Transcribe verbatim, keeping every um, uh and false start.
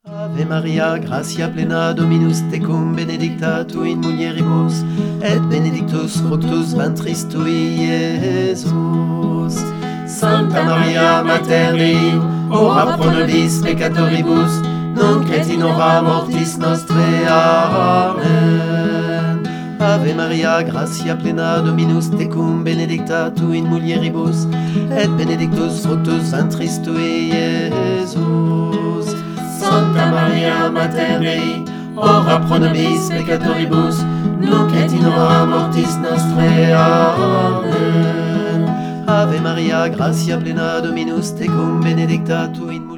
Ave Maria, gratia plena, Dominus tecum, benedicta tu in mulieribus, et benedictus fructus ventris tui, Iesus. Santa Maria, Mater Dei, ora pro nobis peccatoribus, nunc et in hora mortis nostrae. Amen. Ave Maria, gratia plena, Dominus tecum, benedicta tu in mulieribus, et benedictus fructus ventris tui, Iesus. Santa Maria, Mater Dei, ora pro nobis peccatoribus, nunc et in hora mortis nostrae. Amen. Ave Maria, gratia plena, Dominus tecum, benedicta tu in